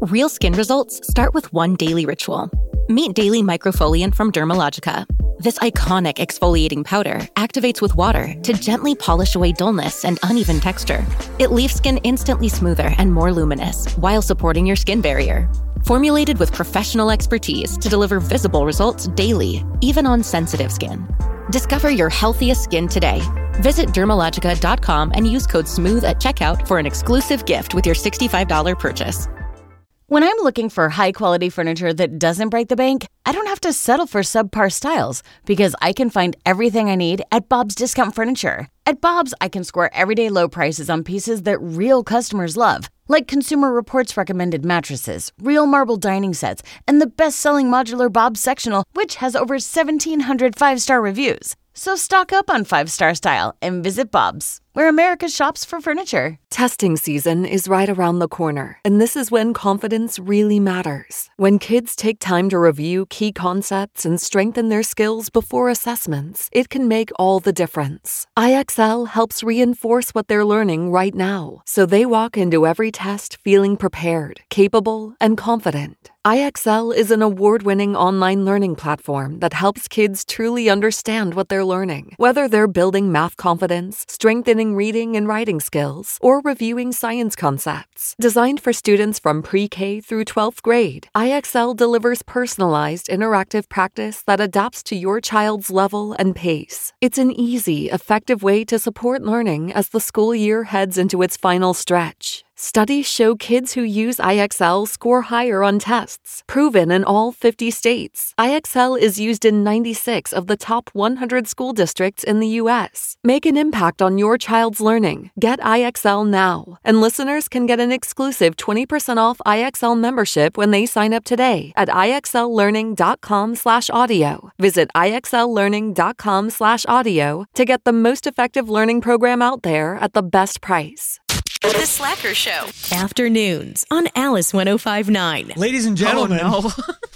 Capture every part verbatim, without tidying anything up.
Real skin results start with one daily ritual. Meet Daily Microfoliant from Dermalogica. This iconic exfoliating powder activates with water to gently polish away dullness and uneven texture. It leaves skin instantly smoother and more luminous while supporting your skin barrier. Formulated with professional expertise to deliver visible results daily, even on sensitive skin. Discover your healthiest skin today. Visit Dermalogica dot com and use code SMOOTH at checkout for an exclusive gift with your sixty-five dollars purchase. When I'm looking for high-quality furniture that doesn't break the bank, I don't have to settle for subpar styles because I can find everything I need at Bob's Discount Furniture. At Bob's, I can score everyday low prices on pieces that real customers love, like Consumer Reports recommended mattresses, real marble dining sets, and the best-selling modular Bob's sectional, which has over seventeen hundred five-star reviews. So stock up on five-star style and visit Bob's, where America shops for furniture. Testing season is right around the corner, and this is when confidence really matters. When kids take time to review key concepts and strengthen their skills before assessments, it can make all the difference. I X L helps reinforce what they're learning right now, so they walk into every test feeling prepared, capable, and confident. I X L is an award-winning online learning platform that helps kids truly understand what they're learning. Whether they're building math confidence, strengthening reading and writing skills, or reviewing science concepts. Designed for students from pre-K through twelfth grade, I X L delivers personalized, interactive practice that adapts to your child's level and pace. It's an easy, effective way to support learning as the school year heads into its final stretch. Studies show kids who use I X L score higher on tests, proven in all fifty states. I X L is used in ninety-six of the top one hundred school districts in the U S. Make an impact on your child's learning. Get I X L now. And listeners can get an exclusive twenty percent off I X L membership when they sign up today at IXLlearning.com slash audio. Visit IXLlearning.com slash audio to get the most effective learning program out there at the best price. The Slacker Show. Afternoons on Alice one oh five point nine. Ladies and gentlemen. Oh,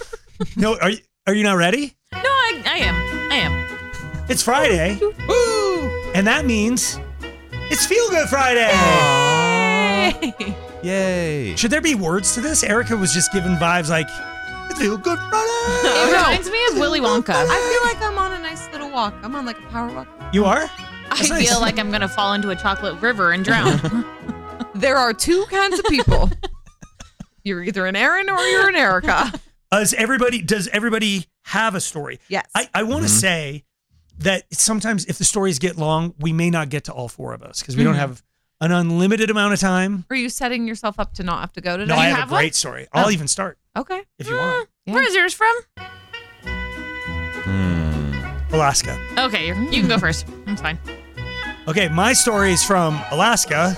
no. no, are you, are you not ready? No, I, I am. I am. It's Friday. Woo! And that means it's Feel Good Friday. Yay! Yay. Should there be words to this? Erica was just giving vibes like, it's Feel Good Friday. It reminds me of Willy Wonka. I feel like I'm on a nice little walk. I'm on like a power walk. You are? I That's feel nice. like I'm going to fall into a chocolate river and drown. There are two kinds of people. You're either an Aaron or you're an Erica. Does everybody, does everybody have a story? Yes. I, I want to Mhm. say that sometimes if the stories get long, we may not get to all four of us because we Mhm. don't have an unlimited amount of time. Are you setting yourself up to not have to go today? No, I you have, have a great one? story. I'll Oh. even start Okay. if you want. Yeah. Where's yours from? Hmm. Alaska. Okay, you're, you can go first. That's fine. Okay, my story is from Alaska.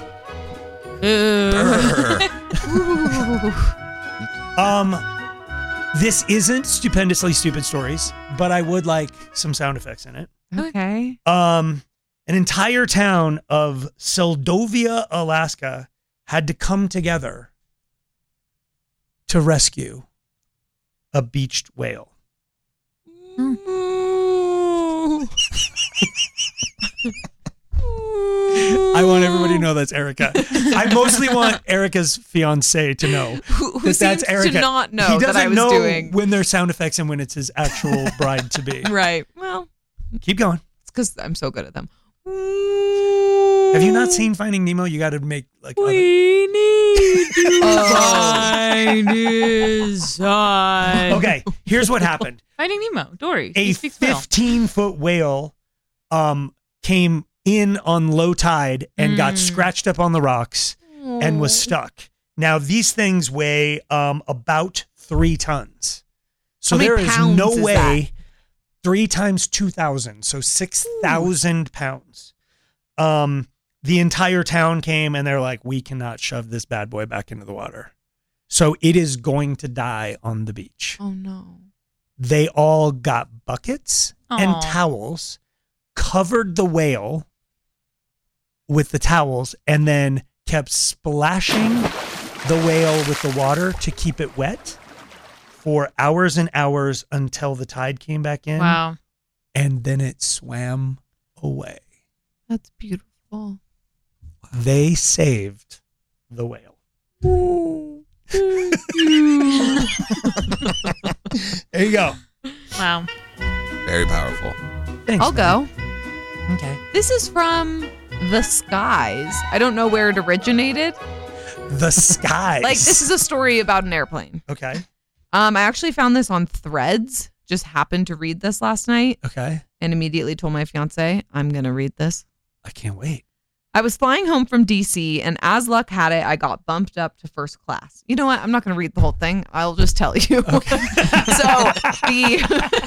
Um, this isn't stupendously stupid stories, but I would like some sound effects in it. Okay. Um, an entire town of Seldovia, Alaska, had to come together to rescue a beached whale. I want everybody to know that's Erica. I mostly want Erica's fiance to know Who, who that that's seems Erica. to not know he that doesn't I was know doing. when there's sound effects and when it's his actual bride to be. Right. Well, Keep going. it's because I'm so good at them. Have you not seen Finding Nemo? You got to make like. Other- We need to find his son. okay, here's what happened. Finding Nemo. Dory. A She speaks whale. fifteen foot whale um, came in on low tide and got Mm. scratched up on the rocks and was stuck. Now, these things weigh um, about three tons. So How many there is pounds no is way. that? Three times two thousand, so six thousand pounds. Um, the entire town came and they're like, we cannot shove this bad boy back into the water. So it is going to die on the beach. Oh no. They all got buckets and Aw. towels, covered the whale with the towels, and then kept splashing the whale with the water to keep it wet for hours and hours until the tide came back in. Wow. And then it swam away. That's beautiful. They saved the whale. There you go. Wow. Very powerful. Thanks. I'll man. go. Okay. This is from The Skies. I don't know where it originated. The Skies. Like, this is a story about an airplane. Okay. Um, I actually found this on Threads. Just happened to read this last night Okay. and immediately told my fiance, I'm going to read this. I can't wait. I was flying home from D C, and as luck had it, I got bumped up to first class. You know what? I'm not going to read the whole thing. I'll just tell you. Okay. So the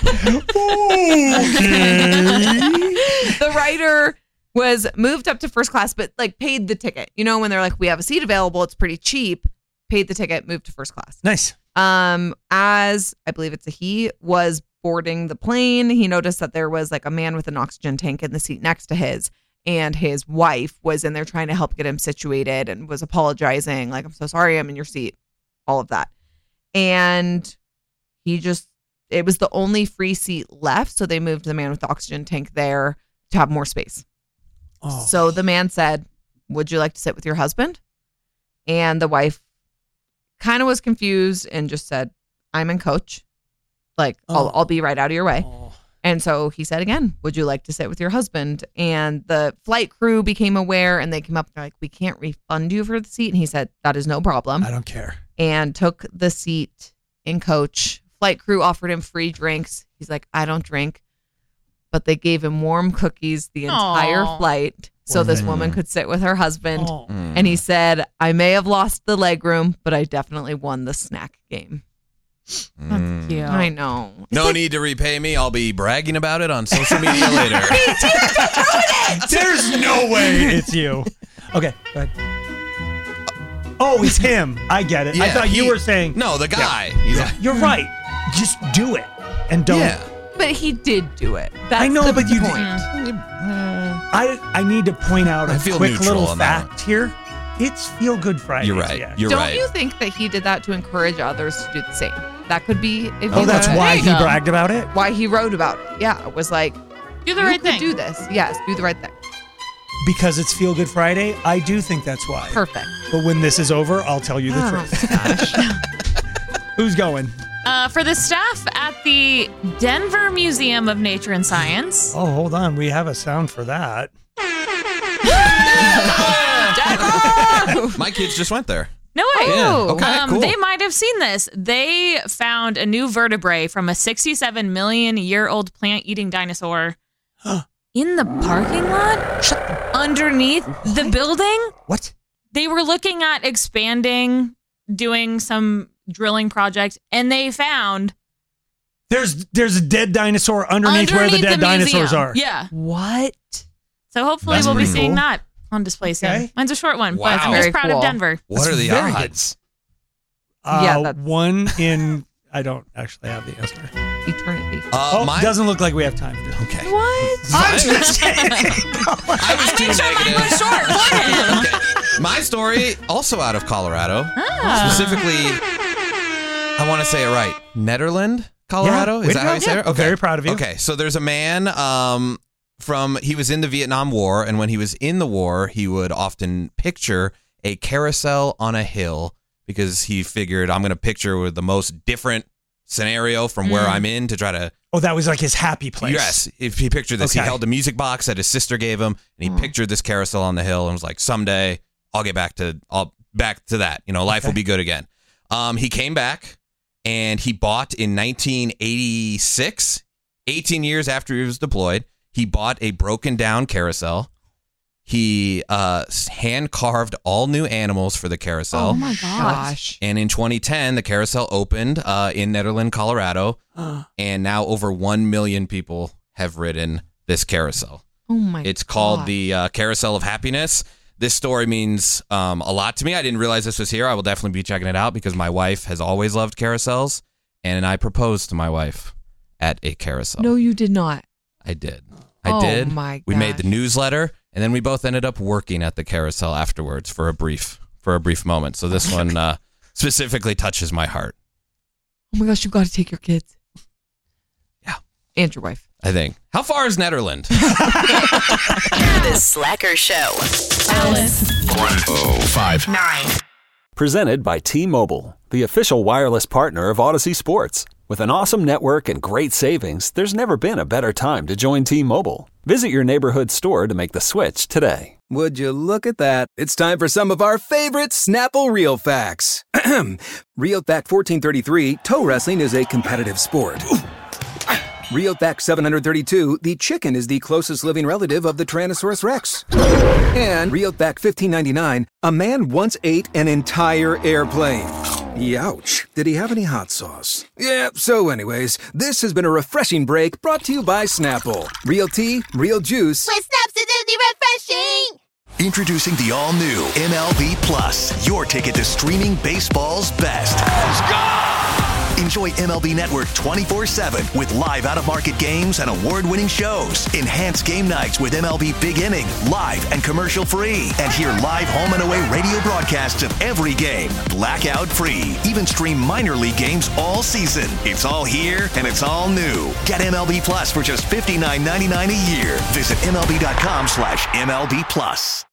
the writer was moved up to first class, but like paid the ticket. You know, when they're like, we have a seat available, it's pretty cheap. Paid the ticket, moved to first class. Nice. Um, as I believe it's a he was boarding the plane, he noticed that there was like a man with an oxygen tank in the seat next to his. And his wife was in there trying to help get him situated and was apologizing. Like, I'm so sorry, I'm in your seat. All of that. And he just, it was the only free seat left. So they moved the man with the oxygen tank there to have more space. Oh. So the man said, would you like to sit with your husband? And the wife kind of was confused and just said, I'm in coach. Like, Oh. I'll, I'll be right out of your way. Oh. And so he said again, would you like to sit with your husband? And the flight crew became aware and they came up and they're like, we can't refund you for the seat. And he said, that is no problem. I don't care. And took the seat in coach. Flight crew offered him free drinks. He's like, I don't drink. But they gave him warm cookies the entire Aw. flight so Poor this thing. woman could sit with her husband. Oh. And he said, I may have lost the leg room, but I definitely won the snack game. That's cute. I know. No need to repay me. I'll be bragging about it on social media later. There's no way it's you. Okay, go ahead. Oh, it's him. I get it. I Yeah, thought you he- were saying. No, the guy. He's like, You're right. Just do it and don't. yeah. But he did do it. That's I know, the but you point. I I need to point out I a feel quick neutral little on that fact here. It's Feel Good Friday. You're right. Yeah. You're Don't right. you think that he did that to encourage others to do the same? That could be if Oh, you that's wanna- why There he you go. bragged about it? why he wrote about it. Yeah, it was like Do the you right could thing. do this. Yes, do the right thing. Because it's Feel Good Friday? I do think that's why. Perfect. But when this is over, I'll tell you the Oh, truth. Who's going? Uh, for the staff at the Denver Museum of Nature and Science. Oh, hold on. We have a sound for that. My kids just went there. No way. Yeah. Okay, um, cool. They might have seen this. They found a new vertebrae from a sixty-seven million year old plant eating dinosaur in the parking lot underneath the building. What? They were looking at expanding, doing some drilling project, and they found There's there's a dead dinosaur underneath, where the dead dinosaurs museum. are. Yeah. What? So hopefully That's we'll be pretty seeing cool. that on display soon. Okay. Mine's a short one, Wow. but I'm Very just proud cool. of Denver. What That's are the very good. odds? Uh, Yeah, that's- one in. I don't actually have the answer. Eternity. Uh, Oh, mine- doesn't look like we have time for. Okay. What? I'm just kidding. I was too negative. Short for him. Okay. My story, also out of Colorado. Ah. Specifically, I want to say it right. Nederland, Colorado? way Is to that go. how you say Yeah. it? Okay. Very proud of you. Okay, so there's a man um, from, he was in the Vietnam War, and when he was in the war, he would often picture a carousel on a hill because he figured, I'm going to picture with the most different scenario from where I'm in to try to Oh, that was like his happy place. Yes, if he pictured this, he Okay. held a music box that his sister gave him, and he pictured this carousel on the hill, and was like, "Someday I'll get back to, I'll back to that. You know, life will Okay. be good again." Um, he came back, and he bought in nineteen eighty-six, eighteen years after he was deployed. He bought a broken down carousel. He uh, hand carved all new animals for the carousel. Oh my gosh. And in twenty ten, the carousel opened uh, in Nederland, Colorado, and now over one million people have ridden this carousel. Oh my It's called gosh. the uh, Carousel of Happiness. This story means um, a lot to me. I didn't realize this was here. I will definitely be checking it out because my wife has always loved carousels, and I proposed to my wife at a carousel. No, you did not. I did. I Oh did. my We made the gosh. newsletter, and then we both ended up working at the carousel afterwards for a brief for a brief moment. So this one uh, specifically touches my heart. Oh my gosh, you got to take your kids. Yeah. And your wife. I think. How far is Nederland? The Slacker Show. Alice. oh five. Nine. Presented by T-Mobile, the official wireless partner of Odyssey Sports. With an awesome network and great savings, there's never been a better time to join T-Mobile. Visit your neighborhood store to make the switch today. Would you look at that? It's time for some of our favorite Snapple Real Facts. Real Fact fourteen thirty-three, toe wrestling is a competitive sport. Real Fact seven hundred thirty-two, the chicken is the closest living relative of the Tyrannosaurus Rex. And Real Fact fifteen ninety-nine, a man once ate an entire airplane. Youch. Did he have any hot sauce? Yeah, so anyways, this has been a refreshing break brought to you by Snapple. Real tea, real juice. With Snaps, it's refreshing! Introducing the all-new M L B Plus, your ticket to streaming baseball's best. Let's go! Enjoy M L B Network twenty-four seven with live out-of-market games and award-winning shows. Enhance game nights with M L B Big Inning, live and commercial-free. And hear live home and away radio broadcasts of every game, blackout-free. Even stream minor league games all season. It's all here, and it's all new. Get M L B Plus for just fifty-nine ninety-nine a year. Visit M L B dot com slash M L B Plus.